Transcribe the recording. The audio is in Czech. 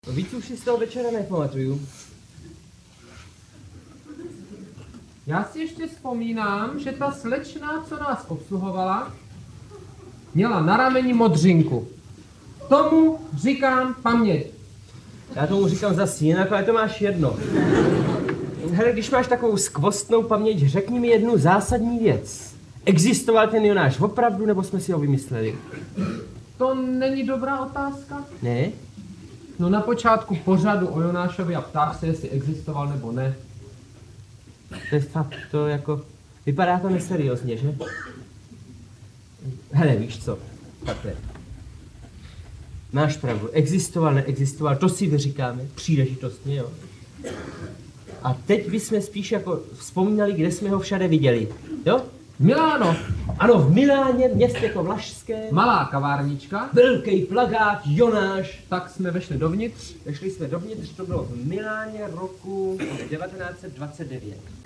Víc už si z toho večera nepamatuju. Já si ještě vzpomínám, že ta slečna, co nás obsluhovala, měla na rameni modřinku. Tomu říkám paměť. Já tomu říkám zase jinak, ale to máš jedno. Hele, když máš takovou skvostnou paměť, řekni mi jednu zásadní věc. Existoval ten Jonáš opravdu, nebo jsme si ho vymysleli? To není dobrá otázka? Ne? No na počátku pořadu o Jonášovi a ptách se, jestli existoval nebo ne. To je fakt, to jako... Vypadá to neseriózně, že? Hele, víš co? Takhle. Máš pravdu, existoval, neexistoval, to si vyříkáme, příležitostně, jo. A teď bychom spíš jako vzpomínali, kde jsme ho všade viděli, jo? Miláno, Ano, v Miláně, městečko Vlašské, malá kavárnička, velký plakát, Jonáš. tak jsme vešli dovnitř. Vešli jsme dovnitř, to bylo v Miláně roku 1929.